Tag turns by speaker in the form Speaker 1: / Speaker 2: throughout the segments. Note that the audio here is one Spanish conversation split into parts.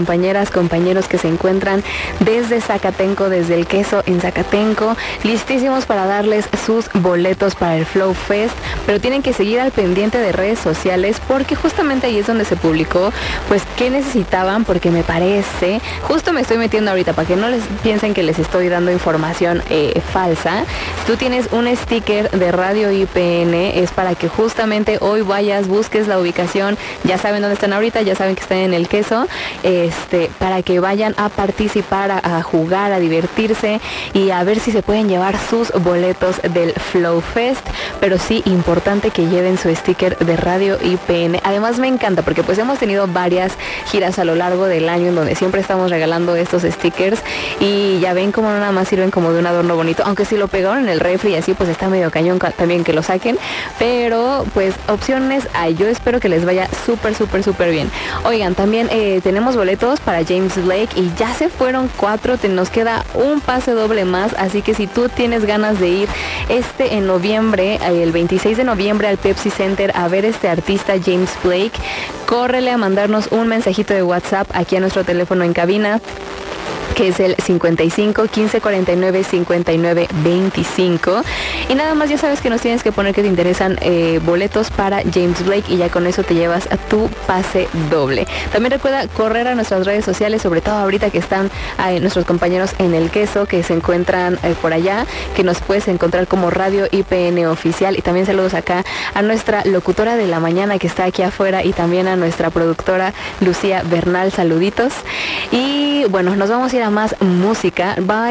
Speaker 1: compañeras, compañeros que se encuentran desde Zacatenco, desde el queso en Zacatenco, listísimos para darles sus boletos para el Flow Fest, pero tienen que seguir al pendiente de redes sociales porque justamente ahí es donde se publicó pues qué necesitaban, porque me parece, justo me estoy metiendo ahorita para que no les piensen que les estoy dando información falsa. Tú tienes un sticker de Radio IPN, es para que justamente hoy vayas, busques la ubicación, ya saben dónde están ahorita, ya saben que están en el queso, para que vayan a participar, a jugar, a divertirse y a ver si se pueden llevar sus boletos del Flow Fest. Pero sí, importante que lleven su sticker de Radio IPN. Además me encanta porque pues hemos tenido varias giras a lo largo del año en donde siempre estamos regalando estos stickers y ya ven como no nada más sirven como de un adorno bonito, aunque si lo pegaron en el refri y así pues está medio cañón también que lo saquen, pero pues opciones hay. Yo espero que les vaya súper bien. Oigan, también tenemos boletos para James Blake y ya se fueron 4, nos queda un pase doble más, así que si tú tienes ganas de ir en noviembre, el 26 de noviembre al Pepsi Center a ver este artista James Blake, córrele a mandarnos un mensajito de WhatsApp aquí a nuestro teléfono en cabina, que es el 55 15 49 59 25, y nada más ya sabes que nos tienes que poner que te interesan boletos para James Blake y ya con eso te llevas a tu pase doble. También recuerda correr a nuestras redes sociales, sobre todo ahorita que están nuestros compañeros en el queso, que se encuentran por allá, que nos puedes encontrar como Radio IPN Oficial. Y también saludos acá a nuestra locutora de la mañana que está aquí afuera y también a nuestra productora Lucía Bernal, saluditos. Y bueno, nos vamos a ir a más música. Va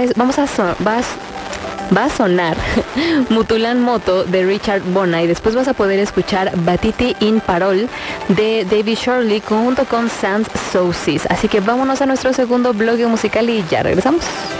Speaker 1: a sonar Mutulan Moto de Richard Bona y después vas a poder escuchar Batiti in Parol de David Shirley junto con Sans Soucis. Así que vámonos a nuestro segundo bloque musical y ya regresamos.